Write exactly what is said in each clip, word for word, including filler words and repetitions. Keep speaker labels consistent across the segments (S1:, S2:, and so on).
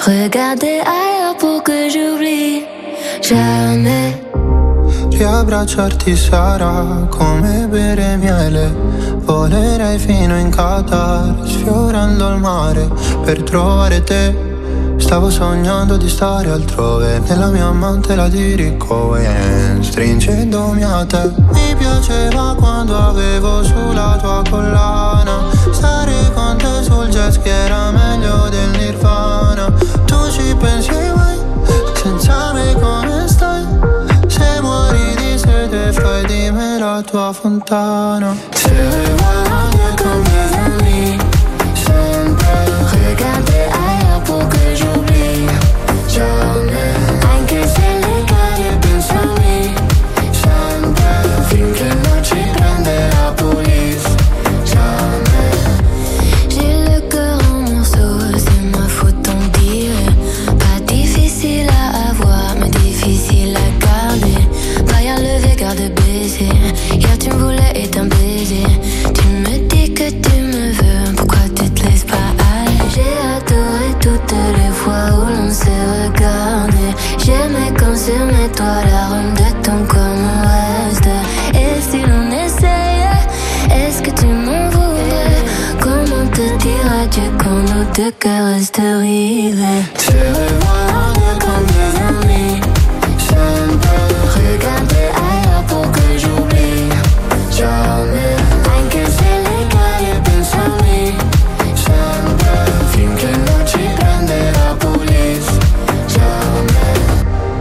S1: Regarder ailleurs pour que j'oublie jamais.
S2: Riabbracciarti sarà come bere miele. Volerei fino in Qatar, sfiorando il mare per trovare te. Stavo sognando di stare altrove, nella mia mantela di Rick Owens, stringendomi a te. Mi piaceva quando avevo sulla tua collana, stare con te sul jet ski era meglio del Nirvana. Tu ci pensi mai, senza me come stai? Se muori di sete fai di me la tua fontana. Se vuoi con mes amis, sempre
S1: Regarder ailleurs pour que j'oublie jamais. Anche se le cade pensami sempre, finché non ci prende la police. Jamais. J'ai le cœur en morceaux, c'est ma faute t'en dire. Pas difficile à avoir, mais difficile à garder. Derrière le regard de baiser, hier tu me voulais et un baiser. Tu me dis que tu me veux, pourquoi tu te laisses pas aller? J'ai adoré toutes les fois où l'on s'est regardé. J'aimais quand sur mes toits l'arôme de ton corps me reste. Et si l'on essayait, est-ce que tu m'en voudrais? Comment te dire adieu quand nos deux cœurs restent rivés?
S2: Se vuoi con mes amis, sempre
S1: Regarder ailleurs pour que j'oublie jamais. Anche se le cade pensami
S2: sempre, finché non ci prende la police.
S1: jamais.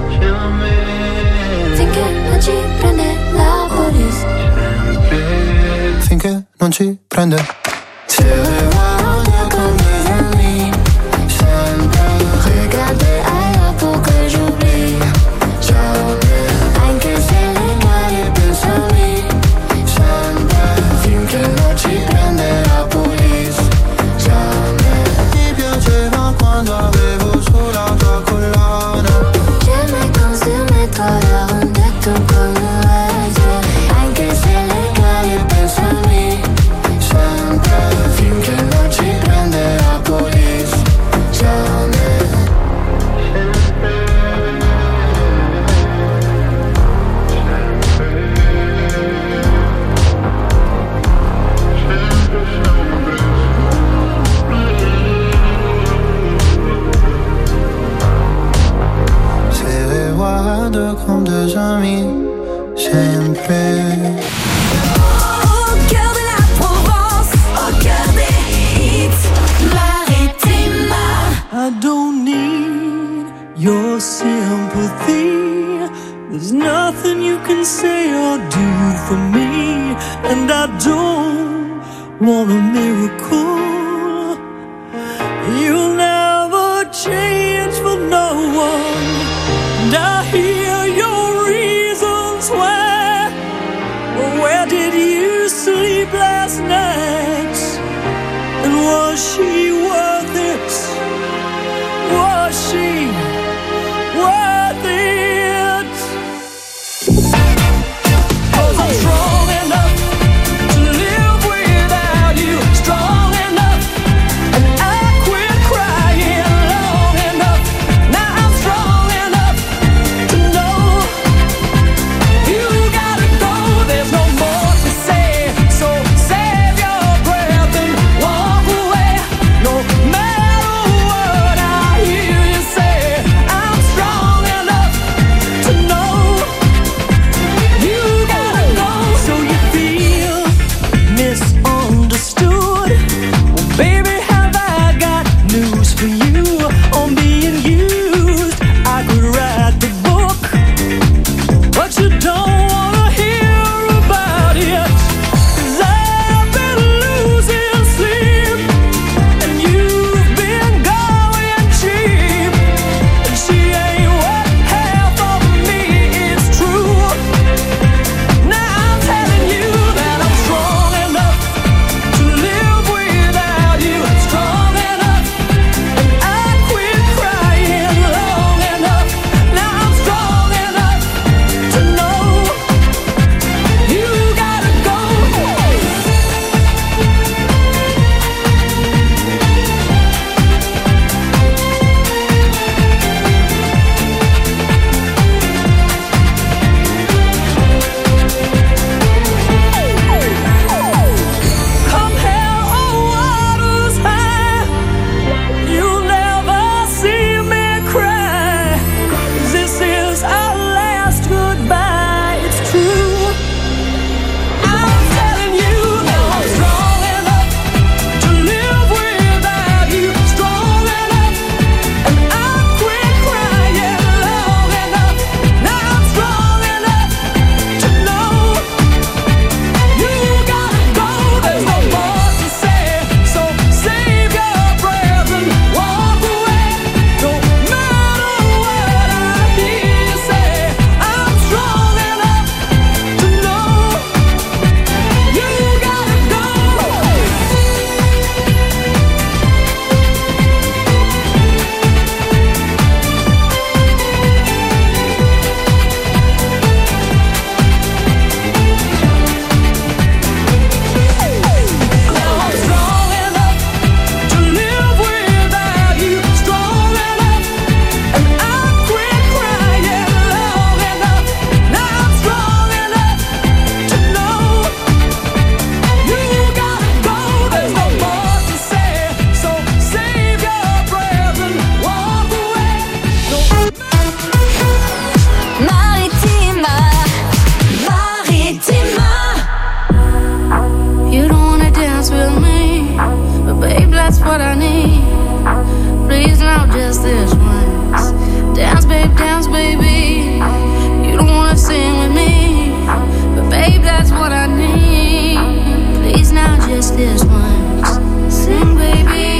S1: Finché non ci prende la police.
S2: Finché non ci prende. Se vuoi con mes amis, sempre
S1: Regarder ailleurs pour que j'oublie jamais. Anche se le cade pensami
S2: sempre, finché non ci prende la police.
S1: jamais.
S2: Mi piaceva quando avevo sulla tua collana,
S1: J'aimais quand sur mes toits l'arôme de ton corps me reste. Anche se le cade pensami
S2: sempre, finché non ci prende la police.
S1: jamais.
S2: Se vado con deux amis, sempre.
S3: Au cœur de la Provence, au cœur des hits, Maritima.
S4: I don't need your sympathy. There's nothing you can say or do for me. And I don't want a miracle. You'll never change for no one. And I hear your reasons why. But where did you sleep last night? And was she worth it? Was she worth it? 'Cause I'm strong enough to live without you. Strong enough, and I quit crying long enough. Now I'm strong enough to know you gotta go. There's no more to say, so save your breath and walk away. No matter what I hear you say.
S3: just this once. Dance, babe, dance, baby. You don't wanna sing with me, but babe, that's what I need. Please now, just this once. Sing, baby.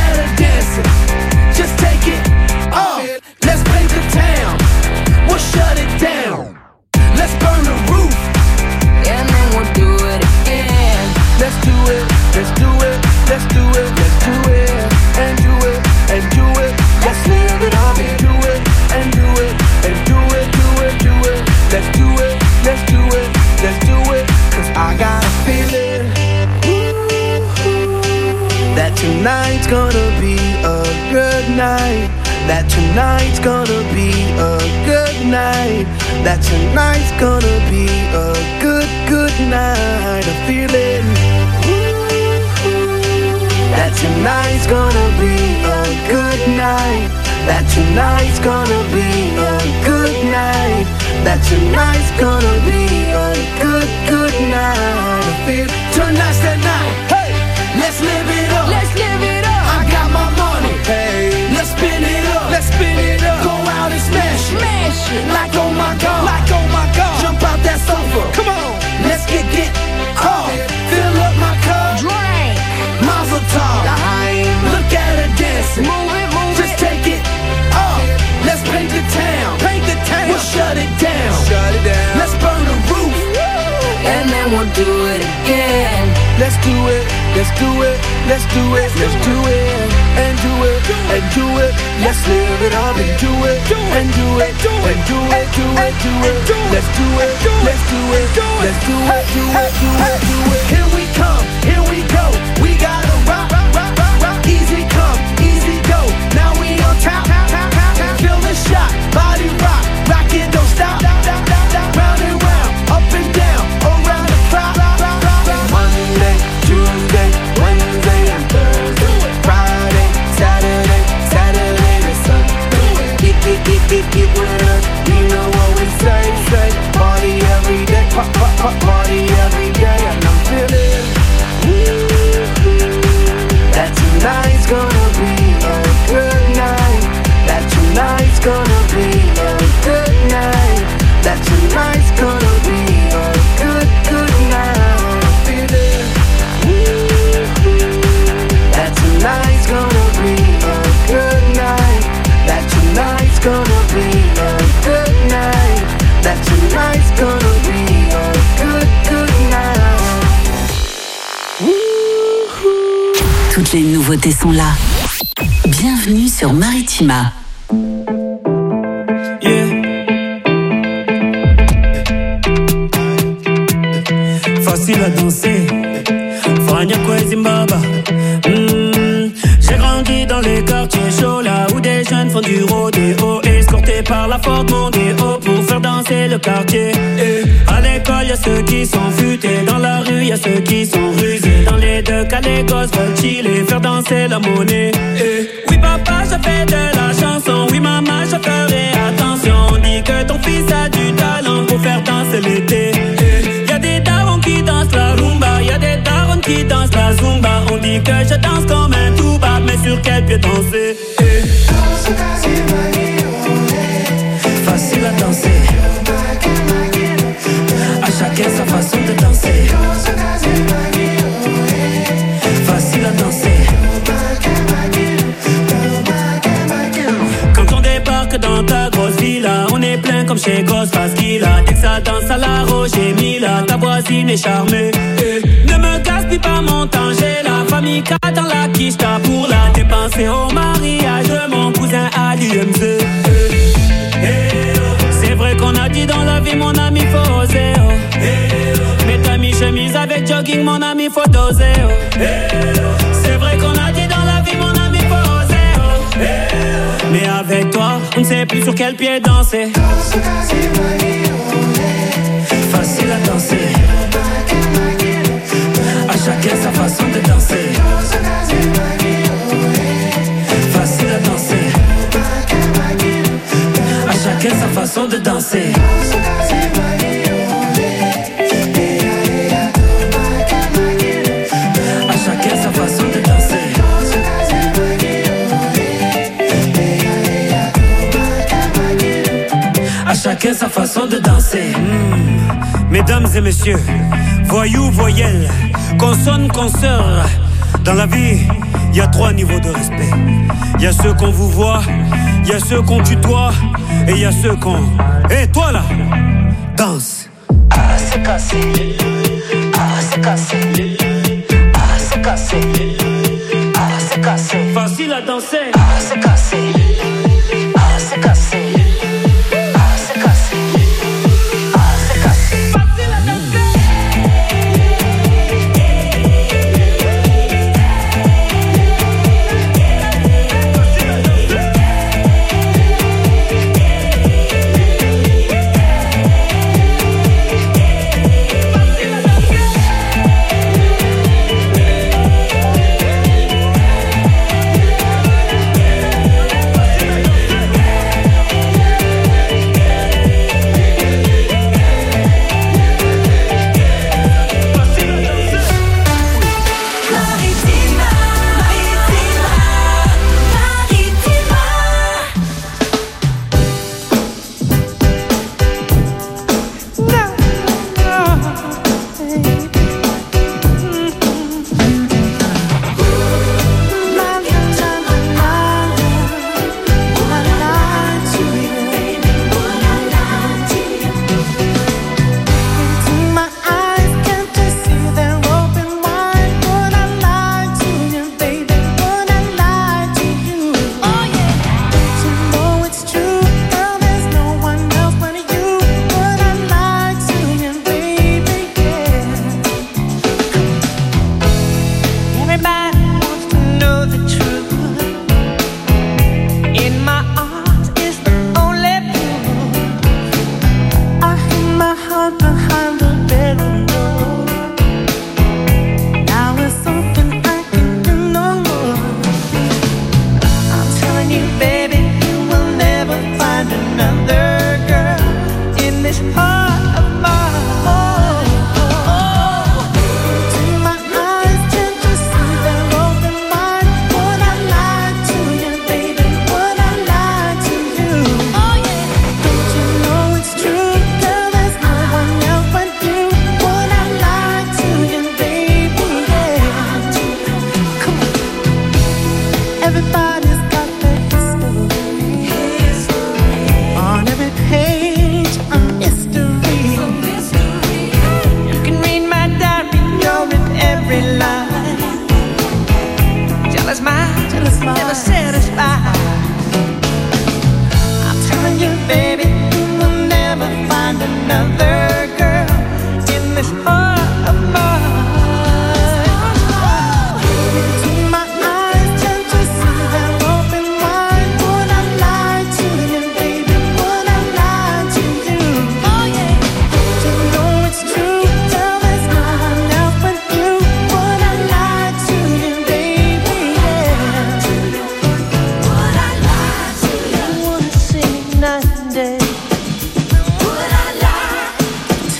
S4: Shut
S5: tonight's gonna be a good night. That tonight's gonna be a good, good night. I'm feeling that tonight's gonna be a good night. That tonight's gonna be a good night. That tonight's gonna be a good, good night. I feel tonight's the night. Hey, let's live it up.
S4: Let's live it up.
S5: I got my money. Hey, let's spin it up. Let's spin it up. Go out and smash it.
S4: Smash it.
S5: Like oh my god.
S4: Like oh my god.
S5: Jump out that sofa.
S4: Come on.
S5: Let's get get off. Fill up my cup.
S4: Drink.
S5: Mazel tov.
S4: Daheim.
S5: Look at her dancing.
S4: Move it, move
S5: Just
S4: it.
S5: take it off. Let's paint the town.
S4: Paint the town.
S5: We'll shut it down.
S4: Shut it down.
S5: Let's burn the roof.
S4: And then we'll do it again.
S5: Let's do it. Let's do it. Let's do it. Let's do it. And do it. And do it. Let's live it up and do it. And do it. And do it. Do it. Do it. Let's do it. Let's do it. Let's do it. Do it. Do it. Do it. Here we come. Here we go. We gotta rock. Rock. Rock. Rock. Easy come. Easy go. Now we on top. Feel the shot. Body rock. Rock it. Don't stop. Round and round. Up and down. Around the clock. Monday, Tuesday, Wednesday, and Thursday. Friday, Saturday, Saturday to Sunday. Get, get, get, get, get with us. You know what we say, say. Party every day, pop, pop, pop, party every day. And I'm feeling that tonight's gonna be a good night. That tonight's gonna be a good night. That tonight's gonna be a good, good night. I'm feeling that tonight's gonna be a good night. That tonight's gonna be a good night. That tonight's gonna be a good, good night.
S6: Toutes les nouveautés sont là. Bienvenue sur Maritima.
S7: Yeah. Facile à danser. Fania Zimbabwe. Mm. J'ai grandi dans les quartiers chauds, là où des jeunes font du rodéo, escortés par la Ford Mondeo pour faire danser le quartier. Et à l'école, y'a ceux qui sont futés, dans la rue, y'a ceux qui sont rusés. Dans les deux cas, les gosses veulent chiller, faire danser la monnaie. Et oui, papa, je fais de la chanson. Oui, maman, je ferai attention. On dit que ton fils a du talent pour faire danser l'été. Et y'a des darons qui dansent la rumba, y'a des darons qui dansent la zumba. On dit que je danse comme un tuba, mais sur quel pied danser? Eh. Facile à danser, à chacun sa façon de danser. Facile à danser. Quand on débarque dans ta grosse villa, on est plein comme chez Ghostface Killah. Dès que ça danse à la Roger Mila, ta voisine est charmée. Eh. Ne me gaspille pas mon temps, j'ai la famille quatre dans la quicheta pour la dépenser au mariage de mon cousin à l'U M C. C'est vrai qu'on a dit dans la vie, mon ami, faut oser. Oh. Mais t'as mis chemise avec jogging, mon ami, faut doser. Oh. C'est vrai qu'on a dit dans la vie, mon ami, faut oser. Oh. Mais avec toi, on ne sait plus sur quel pied danser. Facile à danser, à chacun sa façon de danser. Facile à danser, à chacun sa façon de danser. À chacun sa façon de danser. À chacun sa façon de danser. Mmh. Mesdames et messieurs, voyous, voyelles, consonnes, consoeurs. Dans la vie, il y a trois niveaux de respect. Il y a ceux qu'on vous voit, il y a ceux qu'on tutoie, et il y a ceux qu'on... Hé, hey, toi là, danse.
S8: Ah, c'est cassé. Ah, c'est cassé. Ah, c'est cassé. Ah, c'est cassé.
S7: Facile à danser.
S8: Ah, c'est cassé. Ah, c'est cassé. Ah, c'est cassé. Ah, c'est cassé.
S7: Facile à danser.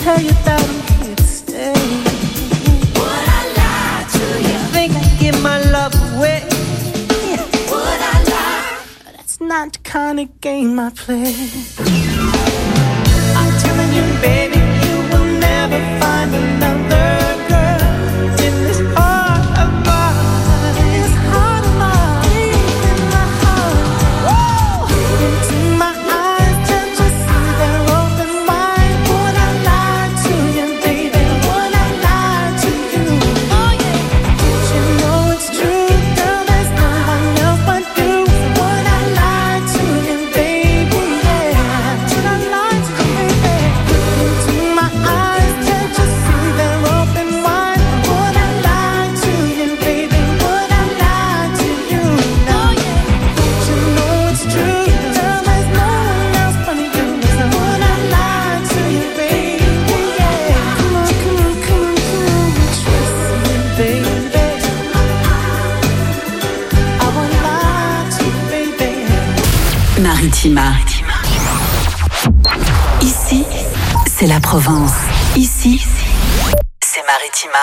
S9: tell you that I'm here to stay. Would I lie to you? Think I give my love away? Yeah. Would I lie? That's not the kind of game I play. I'm telling you, baby, you will never find another girl in this heart of mine. This heart of mine, deep in my heart. Woo! Into my eyes, can't you see they're open wide? Would I lie to you, baby? Would I lie to you? Oh yeah. Don't you know it's true, girl? There's no one else but you. Would I lie to you, baby? Yeah. Would I lie to you, baby? Into my eyes, can't you see they're open wide? Would I lie to you, baby? Would I lie to you? Oh yeah. Don't you know it's true, girl? There's no one else but you. So would I lie to you, baby? Yeah. Come on, come on, come on, come on. Trust me, baby. I won't lie to you, baby.
S6: Maritima. Ici, c'est la Provence. Ici, c'est Maritima.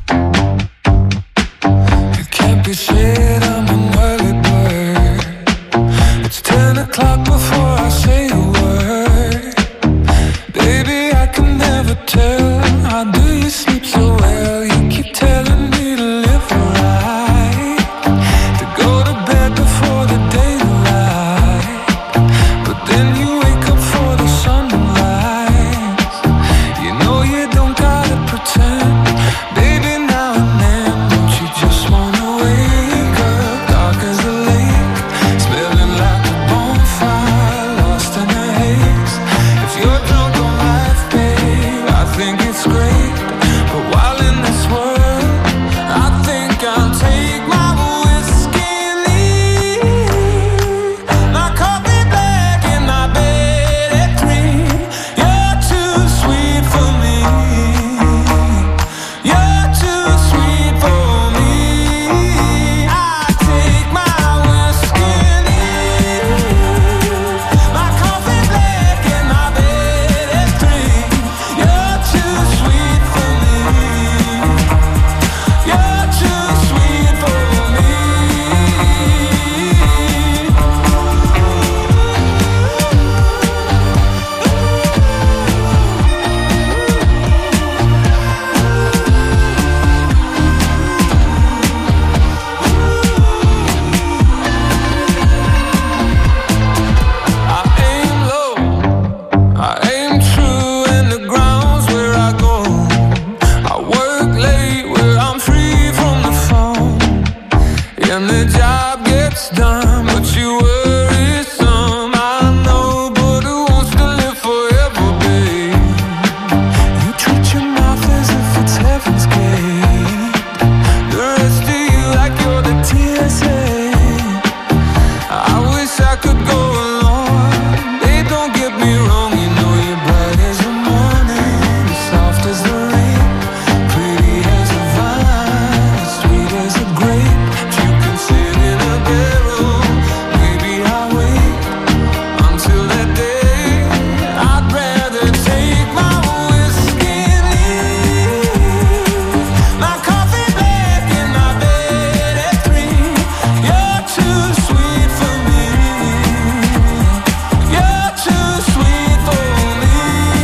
S10: It can't be said I'm an early bird. It's ten o'clock before I say a word. Baby, I can never tell. How do you sleep so well? You keep telling me to live right, to go to bed before the daylight. But then you wake up for the sunrise. You know you don't gotta pretend. Baby, now and then, don't you just wanna wake up dark as a lake, smelling like a bonfire, lost in a haze. If you're drunk on life, babe, I think it's great. But while in this world, I think I'll take my whiskey and leave. My coffee black and my bed at three. You're too sweet for me. You're too sweet for me. I take my whiskey and leave. My coffee black and my bed at three. You're too sweet for me. You're too sweet for me. I aim low, I aim true, and the ground's where I go. I work late where I'm free from the phone, and the job gets done, but you worry some. I know, but who wants to live forever, babe? You treat your mouth as if it's heaven's gate. The rest of you like you're the T S A. I wish I could go along. Babe, don't get me wrong, you know you're bright as the morning, soft as the rain, pretty as a vine, sweet as a grape. If you can sit in a barrel, maybe I'll wait until that day. I'd rather take my whiskey and leave. My coffee black and my bed at three. You're too sweet for me. You're too sweet for me.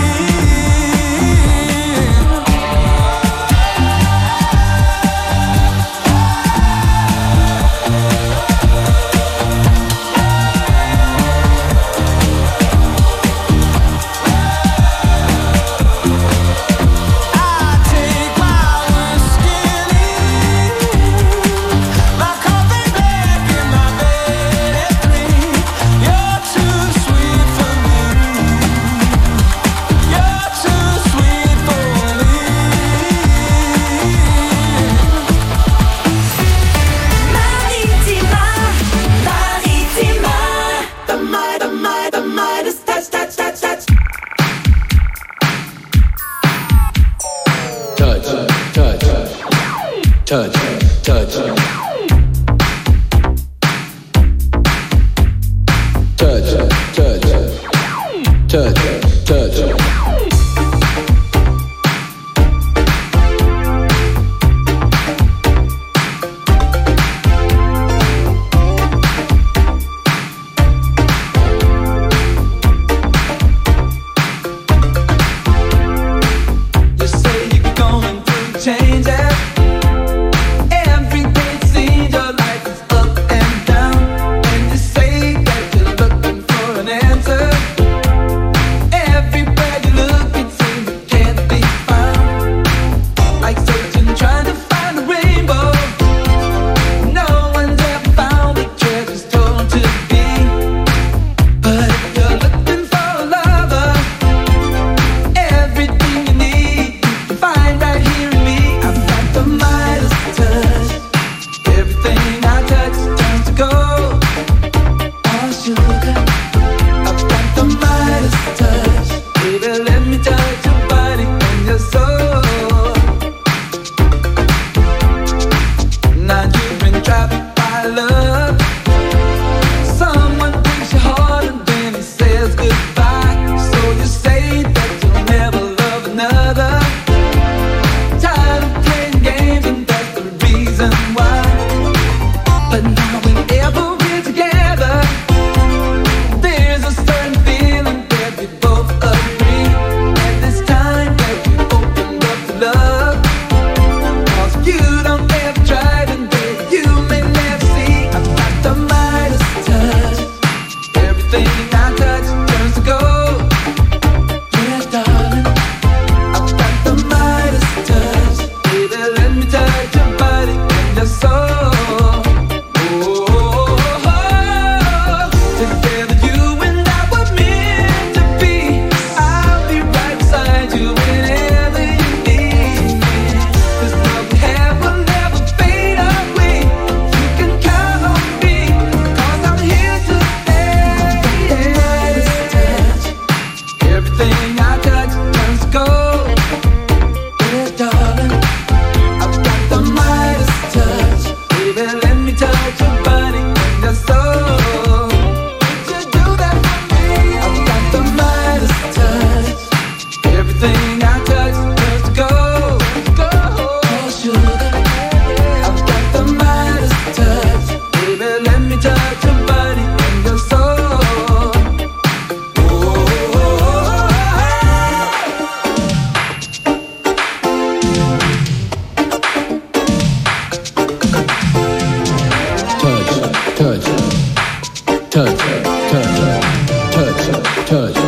S10: I take my whiskey and leave. My coffee black and my bed at three. You're too sweet for me. You're too sweet for me.
S9: Maritima, Maritima. The might, the might, the might is touch, touch, touch, touch.
S5: Touch, touch, touch, touch, touch, touch, touch, touch.
S10: Everything I touch turns to gold, gold. Oh, sugar, I've got the Midas touch. Baby, let me touch your body and your soul.
S5: Touch, touch, touch, touch, touch, touch.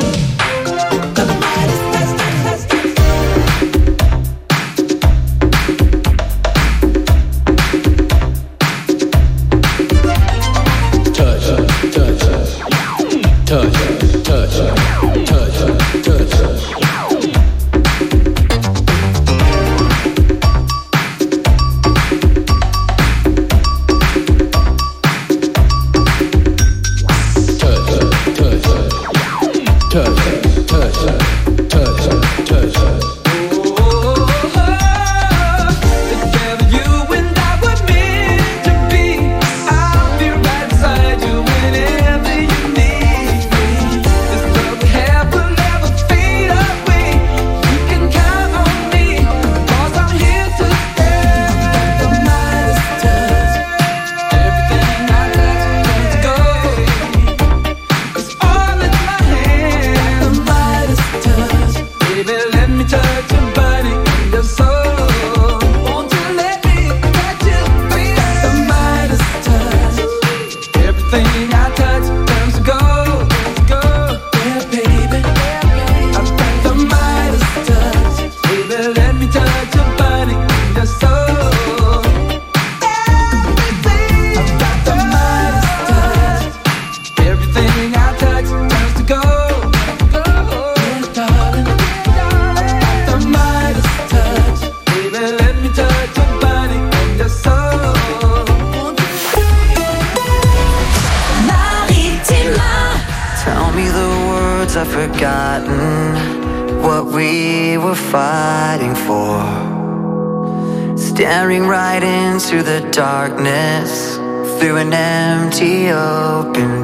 S11: Staring right into the darkness through an empty open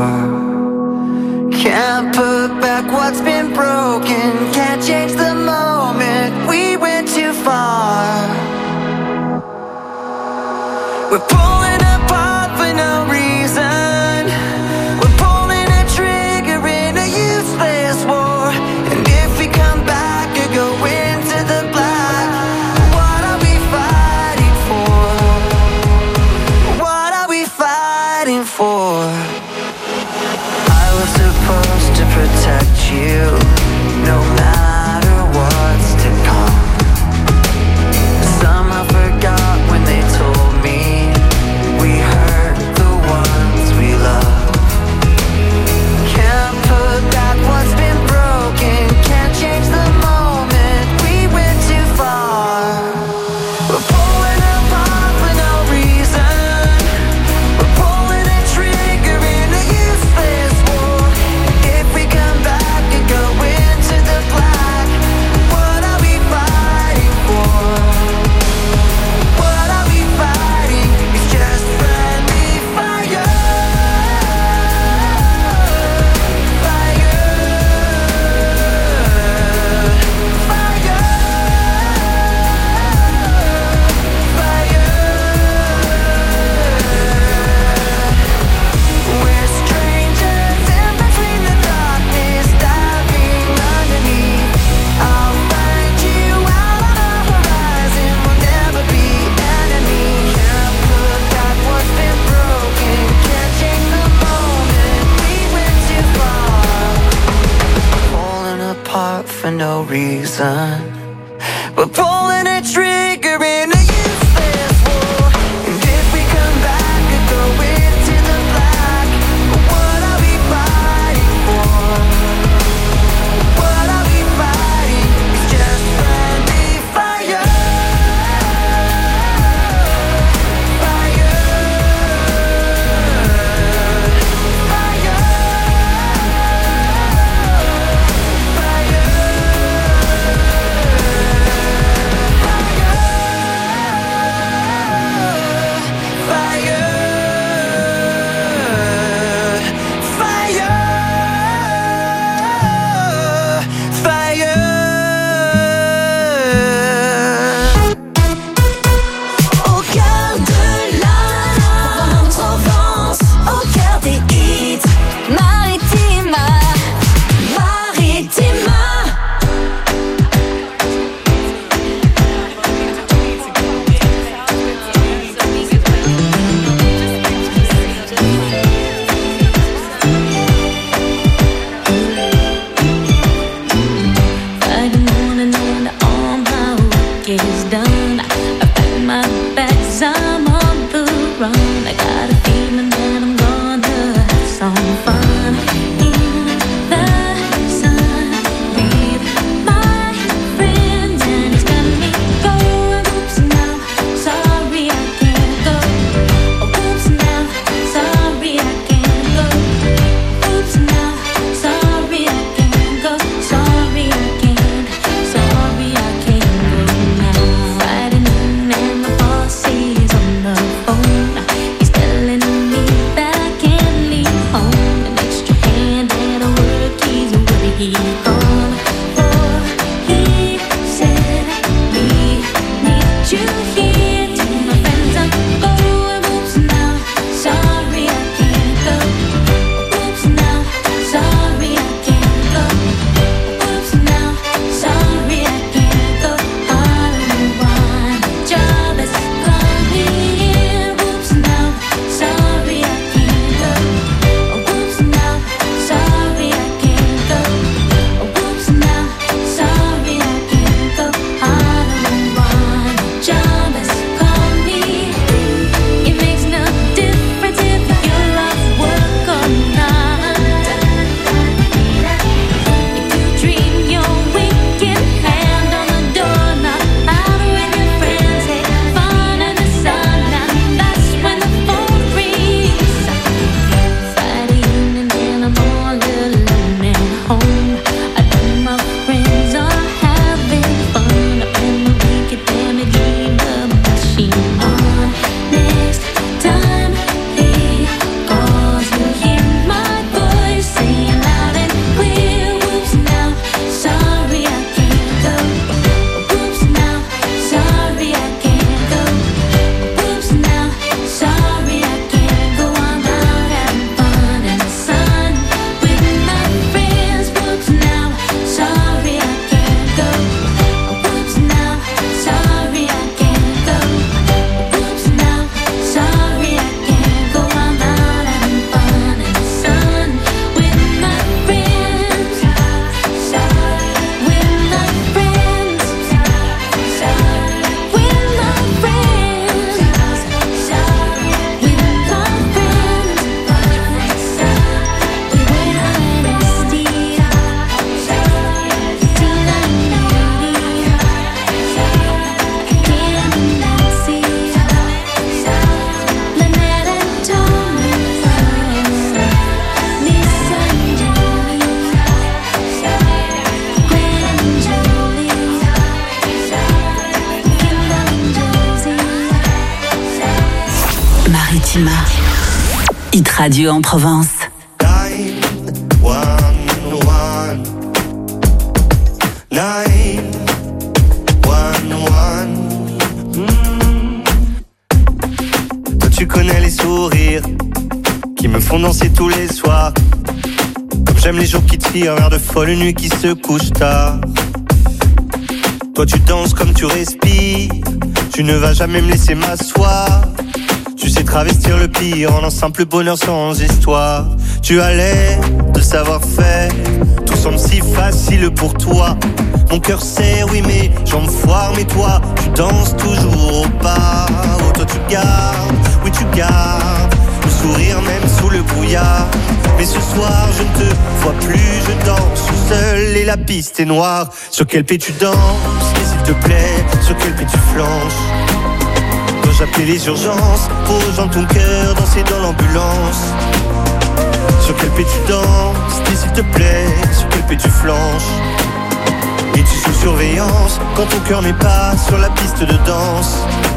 S11: door. Can't put back what's been broken, can't change the moment we went too far. We're pulling apart for no reason. We're pulling a trigger in a useless war. And if we come back or go into the black, what are we fighting for? What are we fighting for? I was supposed to protect you, no matter what's to come. Somehow forgot when they told me we hurt the ones we love. Can't put back what's been broken, can't change the moment we went too far. We're pulling apart for no reason. We're pulling a trigger in a useless war. If we come back and go into the black, what are we fighting for? What are we fighting? It's just friendly fire. Fire. We're strangers in between the darkness, diving underneath. I'll find you out on the horizon, we'll never be enemies. Can't put back what's been broken, can't change the moment we went too far. Falling apart for no reason. We're pulling a trigger in a useless war. And if we come back and go into the black, what are we fighting for? What are we fighting? It's just friendly fire. Fire. Fire. Fire.
S3: done. I've got my bags, I'm on the run. I got a feeling that I'm gonna have some fun in the sun with my friends, and it's got me going. Oops, now, sorry I can't go. Oh, oops, now, sorry I can't go. Oops, now, sorry I can't go. Sorry I can't, sorry I can't go now. Friday noon and my boss is on the phone. He's telling me that I can't leave home. An extra hand at work, he's where he gone. For he said we need you here. To my friends I'm going. Oops, now, sorry I can't go. Oops, now, sorry I can't go. Oops, now, sorry I can't go. All in one job has come in. Oops, now, sorry I can't go. Oops, now, sorry I can't go. Oops, now, sorry I can't go. All in one job has come in. It makes no difference if you love work or not. If you dream your weekend, hand on the door, not out with your friends, have fun in the sun. Now that's when the phone rings. Friday evening and I'm all alone at home. I know my friends are having fun. I spend the weekend, damn it, leave the machine on. Next time he calls, you'll hear my voice saying loud and clear. Oops, now, sorry I can't go. Oops, now, sorry I can't go. Oops, now, sorry I can't go. I'm out having fun in the sun with my friends. Oops, now, sorry I can't go. Oops, now, sorry I can't go. Oops, now, sorry I can't go. I'm out having fun in the sun with my friends. With my friends. With my friends. With my friends. With honesty. Tina and Lady. Kim and Nancy. Lynette and Tony. Lisa and Julie. Gwen and Julie. Kendall and Josie.
S6: Maritima. Hit Radio en Provence.
S12: nine one one nine one one. Toi tu connais les sourires qui me font danser tous les soirs. Comme j'aime les jours qui tirent vers de folles nuits qui se couchent tard. Toi tu danses comme tu respires. Tu ne vas jamais me laisser m'asseoir. Tu sais travestir le pire en un simple bonheur sans histoire. Tu as l'air de savoir faire. Tout semble si facile pour toi. Mon cœur sait, oui mais j'en me foire. Mais toi, tu danses toujours au pas. Oh toi tu gardes, oui tu gardes le sourire même sous le brouillard. Mais ce soir je ne te vois plus. Je danse tout seul et la piste est noire. Sur quel pied tu danses, et s'il te plaît, sur quel pied tu flanches. Dois-je appeler les urgences pour rejoindre ton cœur, danser dans l'ambulance? Sur quel pied tu danses, dis s'il te plaît, sur quel pied tu flanches? Es-tu sous surveillance quand ton cœur n'est pas sur la piste de danse?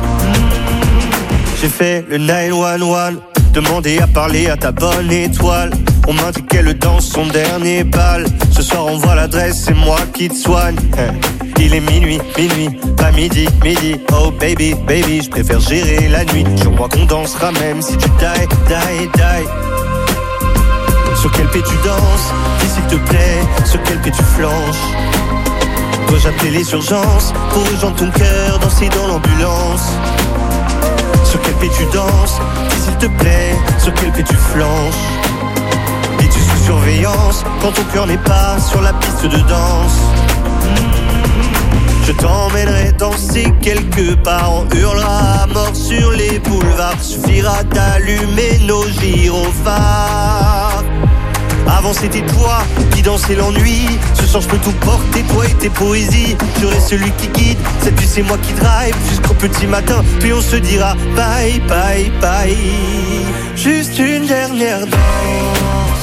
S12: J'ai fait le neuf un un, demandé à parler à ta bonne étoile. On m'a dit qu'elle danse son dernier bal. Ce soir on voit l'adresse, c'est moi qui te soigne. Il est minuit, minuit, pas midi, midi. Oh baby, baby, je préfère gérer la nuit. Sur moi qu'on dansera même si tu die, die, die. Sur quel pied tu danses, dis s'il te plaît, sur quel pied tu flanches. Dois-je appeler les urgences pour rejoindre ton cœur, danser dans l'ambulance? Sur quel pied tu danses, dis s'il te plaît, sur quel pied tu flanches. Es-tu sous surveillance quand ton cœur n'est pas sur la piste de danse? Je t'emmène t'emmènerai danser quelque part. On hurlera à mort sur les boulevards. Suffira d'allumer nos gyrophares. Avant c'était toi qui dansais l'ennui. Ce soir je peux tout porter, toi et tes poésies. Je reste celui qui guide, cette nuit c'est moi qui drive jusqu'au petit matin, puis on se dira bye bye bye. Juste une dernière danse,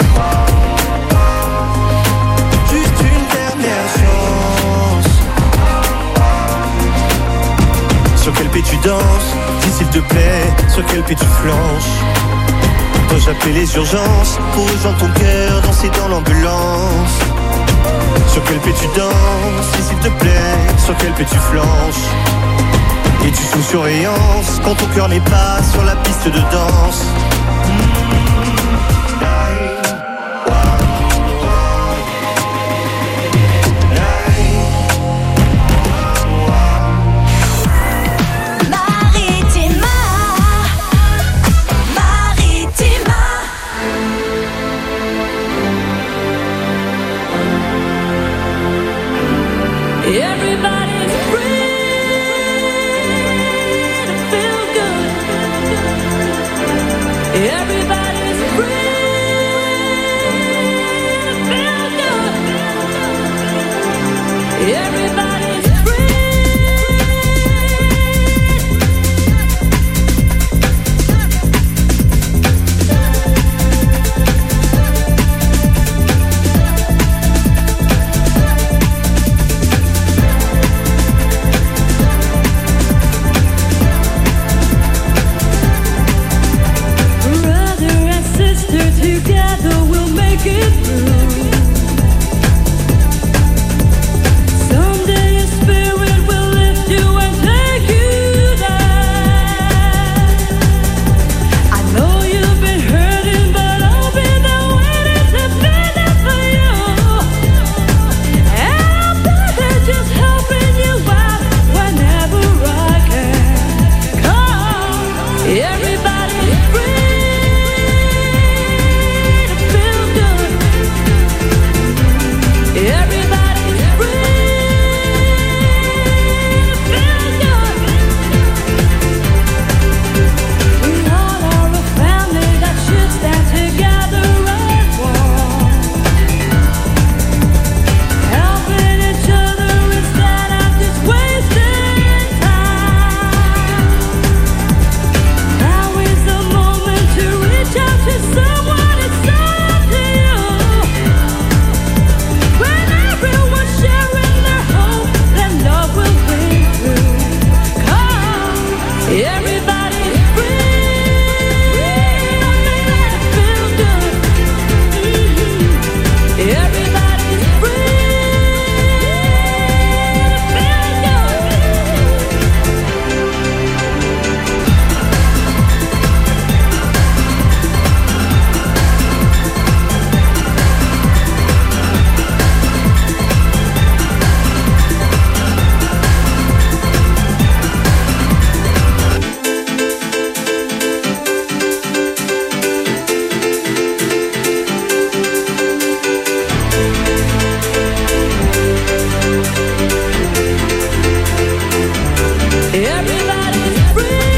S12: juste une dernière chance. Sur quel pied tu danses, dis s'il te plaît, sur quel pied tu flanches. Dois-je appeler les urgences pour rejoindre ton cœur, danser dans l'ambulance? Sur quel pied tu danses, s'il te plaît, sur quel pied tu flanches? Es-tu sous surveillance quand ton cœur n'est pas sur la piste de danse?
S4: Everybody's free to feel good. Everybody's free to feel good. Everybody's together we'll make it through. Someday your spirit will lift you and take you there. I know you've been hurting, but I'll be there waiting to be there for you. And I'll be there just helping you out whenever I can. Come, everybody's free. Everybody's free to feel good. We all are a family that should stand together as one, helping each other instead of just wasting time. Now is the moment to reach out to someone and say to you. When everyone's sharing their hope, then love will win through. Come, everybody's free. Everybody feel good. Mm-hmm. Everybody's free. Feel good. Everybody's free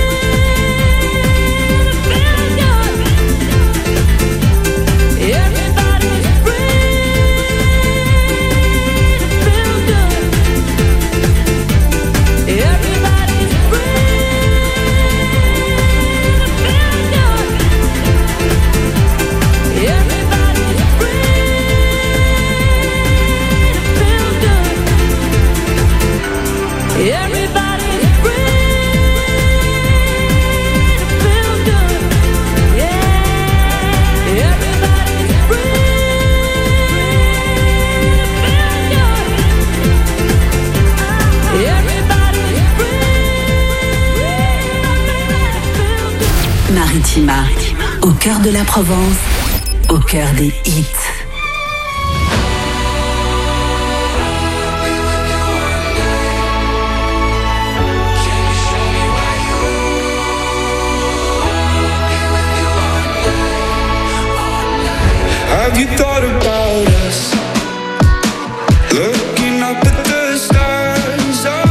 S4: to feel good. Everybody's free to feel good. Everybody's free to feel good. Everybody's free to feel good. Everybody's free to feel good. Yeah. Everybody's free to feel good. Everybody's free.
S6: Maritima, au cœur de la Provence, au cœur des hits.
S13: Have you thought about us? Looking up at the stars. Oh,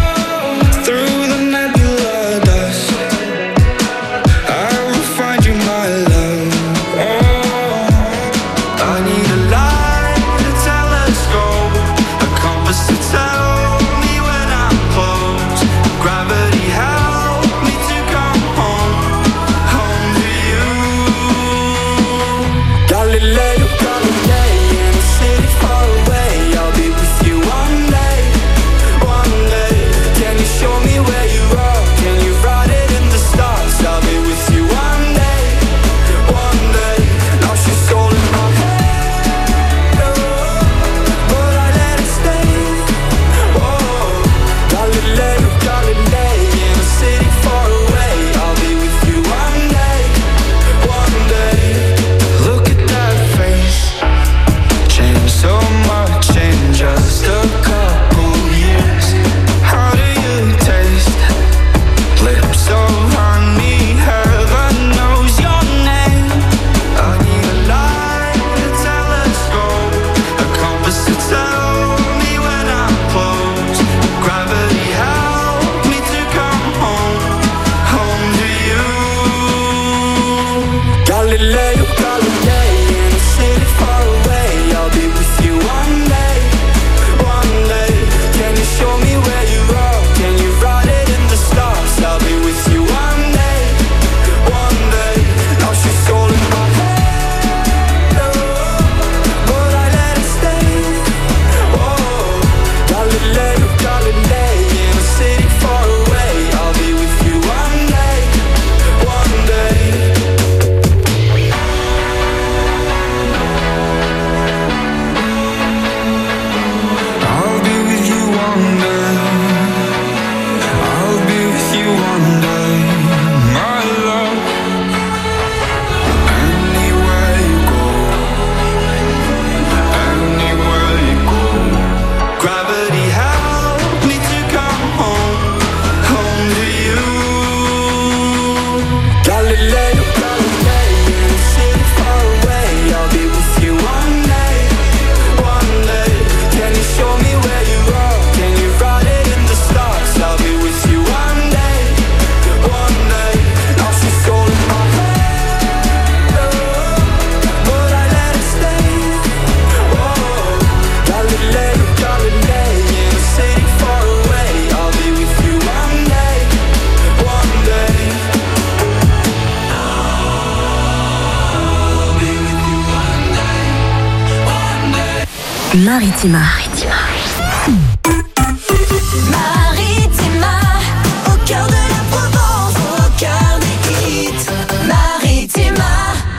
S2: need to come home, home to you. Galileo, Galileo, in a city far away, I'll be with you one day, one day. Can you show me where you are? Can you write it in the stars? I'll be with you one day, one day. Now she's all in my head, but I let it stay. Oh, Galileo, Galileo, in a city far away, I'll be with you one day, one day. I'll be with you one day, one day.
S6: Maritima.
S11: Maritima, au cœur de la Provence, au cœur des hits. Maritima.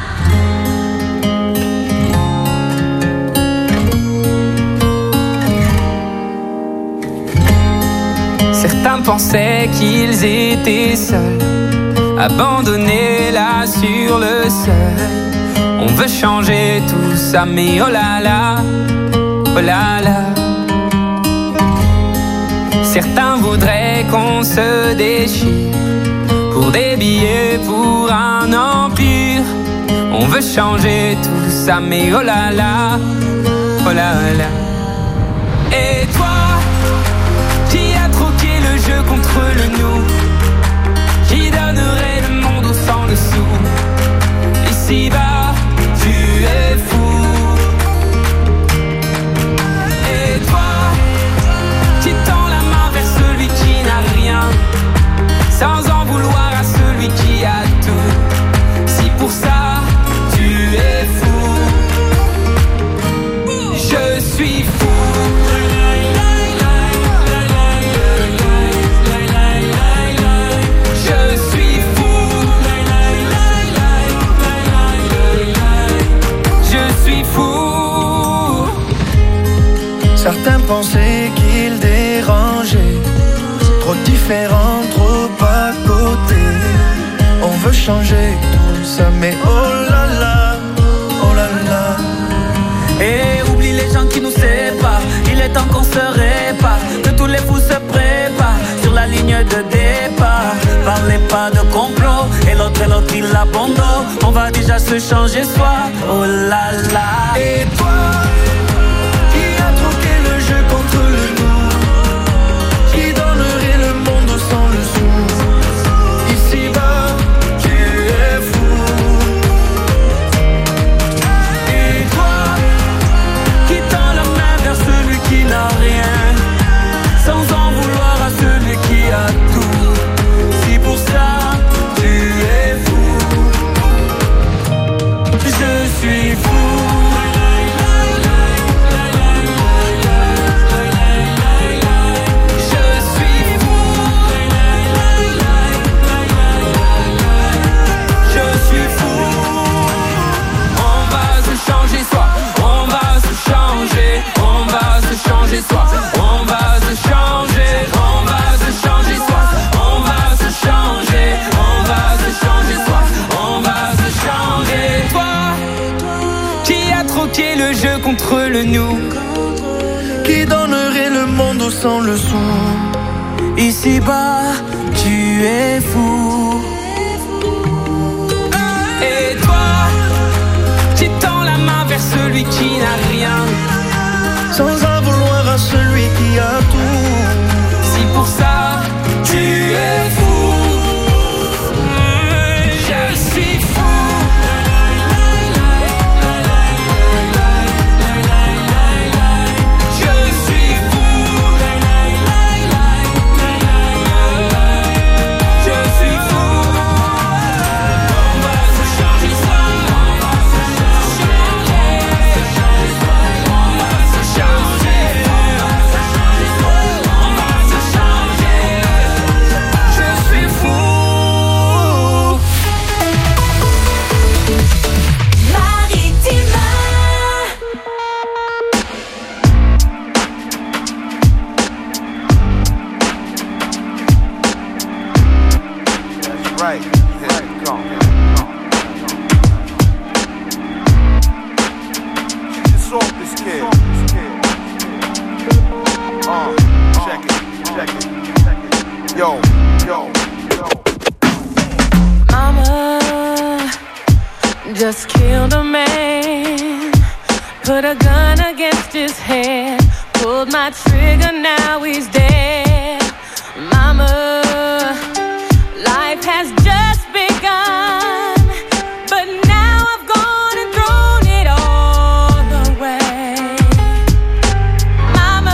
S13: Certains pensaient qu'ils étaient seuls, abandonnés là sur le seuil. On veut changer tout ça, mais oh là là, oh là là. Certains voudraient qu'on se déchire pour des billets, pour un empire. On veut changer tout ça, mais oh là là, oh là là. Et toi, qui a troqué le jeu contre le nous, qui donnerait le monde au sang le sou. Ici-bas, tu es fou. Et toi, qui tend la main vers celui qui n'a rien, sans en vouloir à celui qui a tout. Si pour ça, tu es fou, je suis fou.
S2: Certains pensaient qu'ils dérangeaient, trop différents, trop à côté. On veut changer tout ça, mais oh là là, oh là là.
S13: Et oublie les gens qui nous séparent, il est temps qu'on se répare, que tous les fous se préparent sur la ligne de départ. Parlez pas de complot, et l'autre et l'autre il abandonne. On va déjà se changer soi, oh là là.
S2: Et toi, qui a troqué le jeu contre le nous, qui donnerait le monde sans le sou. Ici-bas, tu es fou.
S13: Et toi, qui tend la main vers celui qui n'a rien, sans en vouloir à celui qui a tout. Si pour ça, tu es fou, je suis fou. Soi. On va se changer, on va se changer soi. On va se changer, on va se changer soi. On va se changer. Toi, qui a troqué le jeu contre le nous,
S2: qui donnerait le monde sans le sou.
S13: Ici-bas, tu es fou. Et toi, qui tend la main vers celui qui n'a rien,
S2: sans en vouloir à celui qui a tout.
S13: Si pour ça, tu es fou, je suis fou. Je suis fou. Je suis fou. On va se changer ça. On va se changer. On va se changer. On va se changer. Je suis fou.
S11: Maritima.
S14: Right, here we go. She just off this kid. Uh, check it. just killed a man, put a gun against his head, pulled my trigger, now he's dead. Mama, life has just begun, but now I've gone and thrown it all away. Mama,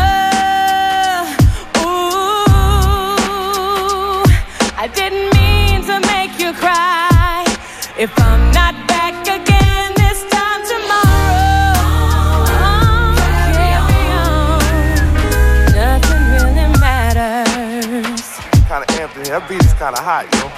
S14: ooh, I didn't mean to make you cry. If I'm not back again this time tomorrow, carry on, nothing really matters.
S15: Kinda Anthony, that beat is kinda hot, yo.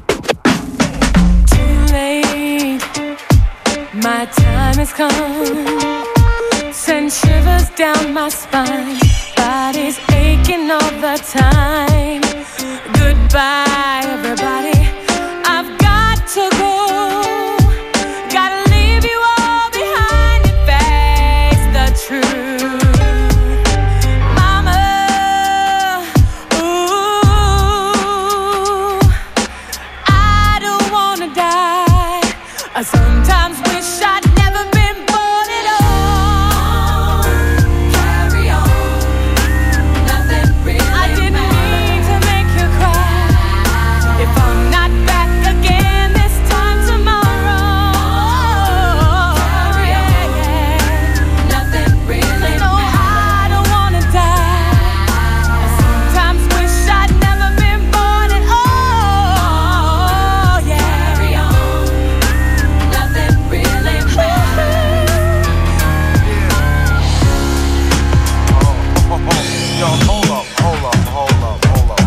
S14: Too late, my time has come. Send shivers down my spine, body's aching all the time. Goodbye, everybody, I've got to go. Gotta leave you all behind and face the truth. Mama, ooh, I don't wanna die. I sometimes wish I'd never been born at all. Carry on, nothing really I didn't mean to make you cry. If I'm not back again this time tomorrow, yeah, yeah, nothing really no, I don't wanna die. I sometimes wish I'd never been born at all. Yeah, carry on, nothing really matters.
S15: Yo, hold up, hold up, hold up, hold up.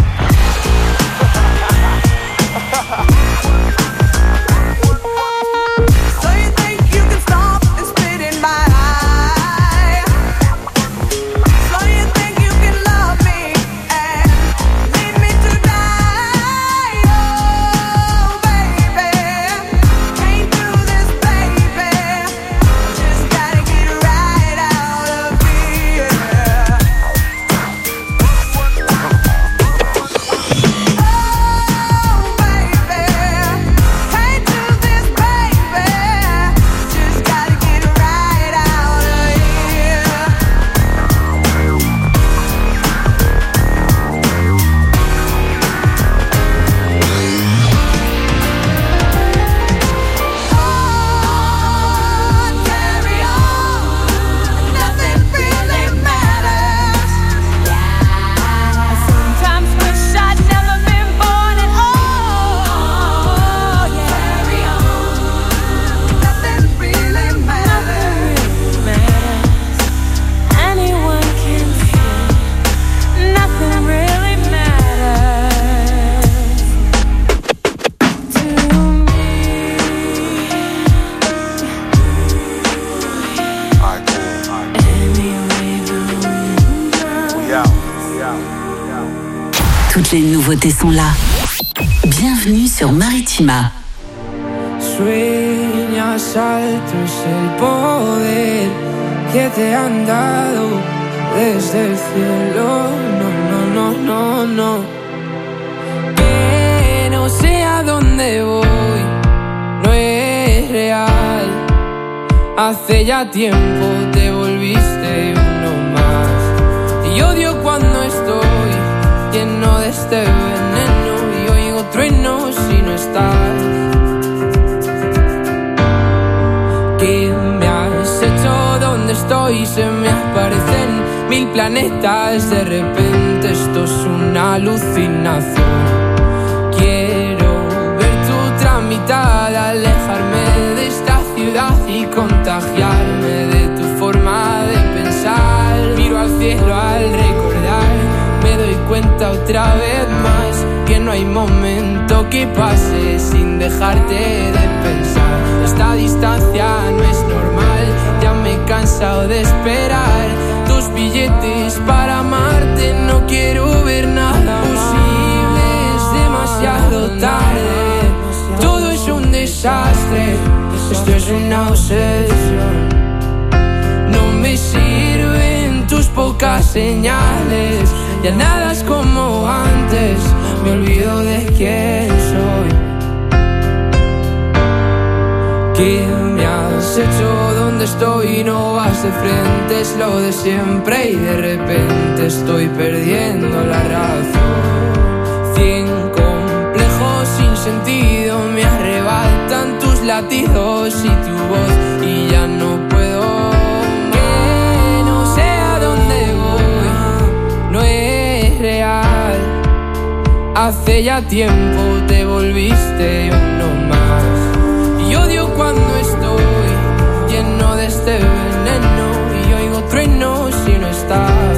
S11: So you think you can stop and spit in my eye? So you think you can love me and leave me to die? Oh, baby, can't do this, baby. Just gotta get right out of here. Oh, baby, can't do this, baby. Just gotta get right out of here. Oh, carry on, nothing really matters.
S14: I sometimes wish I'd never been born at all. Yeah, carry on,
S11: Nothing really matters.
S14: matters. Anyone can see, nothing really matters to me.
S15: Alright, cool. Alright,
S14: Anyway, the wind
S15: we out. We out. We out.
S6: Toutes les nouveautés sont là. Bienvenue sur Maritima.
S13: Sueñas alto es el poder que te han dado desde el cielo. No, no, no, no, no. Que no sé a dónde voy, no es real. Hace ya tiempo te volviste uno más. Y odio cuando estoy lleno de este veneno y oigo truenos si no estás. ¿Qué me has hecho? ¿Dónde estoy? Se me aparecen mil planetas. De repente esto es una alucinación. Quiero ver tu otra mitad, alejarme de esta ciudad y contagiarme de tu forma de pensar. Miro al cielo al recordar, me doy cuenta otra vez más que no hay momento que pase sin dejarte de pensar. Esta distancia no es normal, ya me he cansado de esperar tus billetes para amarte. No quiero ver nada posible, es demasiado tarde. Todo es un desastre, esto es una obsesión. No me sirven tus pocas señales, ya nada es como antes, me olvido de quién soy. ¿Qué me has hecho? ¿Dónde estoy? No vas de frente, es lo de siempre y de repente estoy perdiendo la razón. Cien complejos sin sentido me arrebatan tus latidos y tu voz y ya no puedo. Que no sé a dónde voy, no es real. Hace ya tiempo te volviste uno más. Y odio cuando estoy lleno de este veneno y oigo truenos si no estás.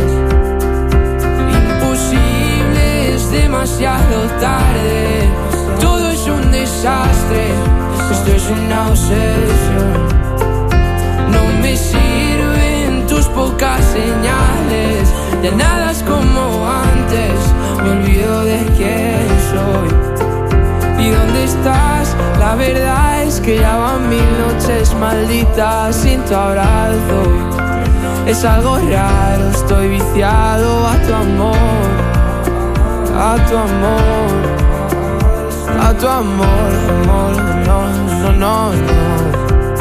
S13: Imposible, es demasiado tarde. Todo es un desastre, esto es una obsesión. No me sirven tus pocas señales, ya nada es como antes. Me olvido de quién soy y dónde estás. La verdad es que ya van mil noches malditas sin tu abrazo. Es algo raro, estoy viciado a tu amor, a tu amor, a tu amor, amor, no, no, no, no.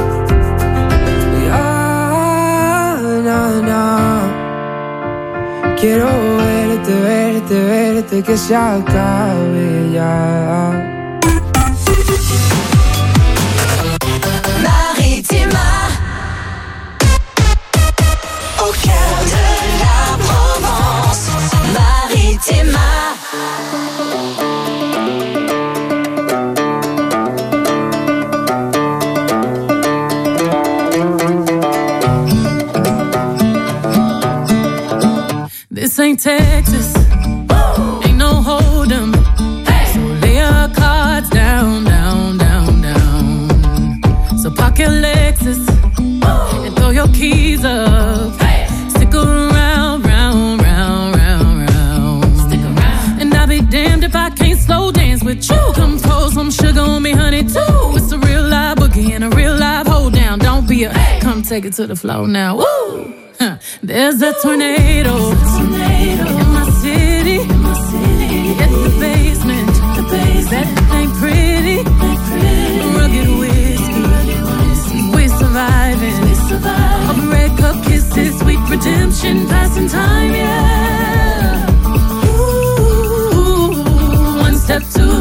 S13: Ya, na, na. Quiero verte, verte, verte, que se acabe ya.
S16: Maritima, au cœur de la Provence. Maritima.
S14: This ain't Texas, ain't no hold'em. So lay your cards down, down, down, down. So park your Lexus and throw your keys up. Stick around, round, round, round, round. Stick around. And I'll be damned if I can't slow dance with you. Come pour some sugar on me, honey, too. It's a real live boogie and a real live hold down. Don't be a, come take it to the floor now. Woo! Huh. There's a tornado, tornado in my city, in my city. At the basement, the basement. That ain't pretty, ain't pretty. Rugged whiskey, rugged whiskey. We're surviving, we're surviving. All the red cup kisses, sweet redemption, passing time, yeah. Ooh, one step to